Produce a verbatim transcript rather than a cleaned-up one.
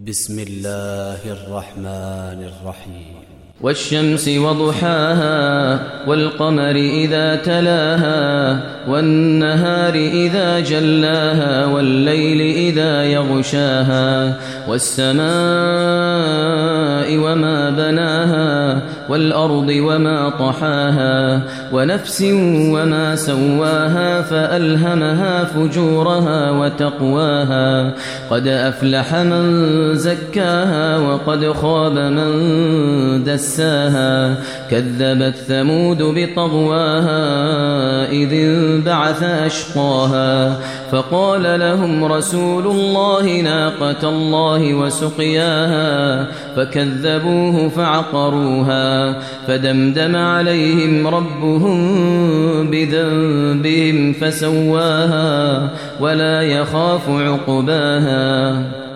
بسم الله الرحمن الرحيم والشمس وضحاها والقمر إذا تلاها والنهار إذا جلاها والليل إذا يغشاها والسماء وما بناها والأرض وما طحاها ونفس وما سواها فألهمها فجورها وتقواها قد أفلح من زكاها وقد خاب من دساها دساها كذبت ثمود بطغواها إذ انبعث أشقاها فقال لهم رسول الله ناقة الله وسقياها فكذبوه فعقروها فدمدم عليهم ربهم بذنبهم فسواها ولا يخاف عقباها.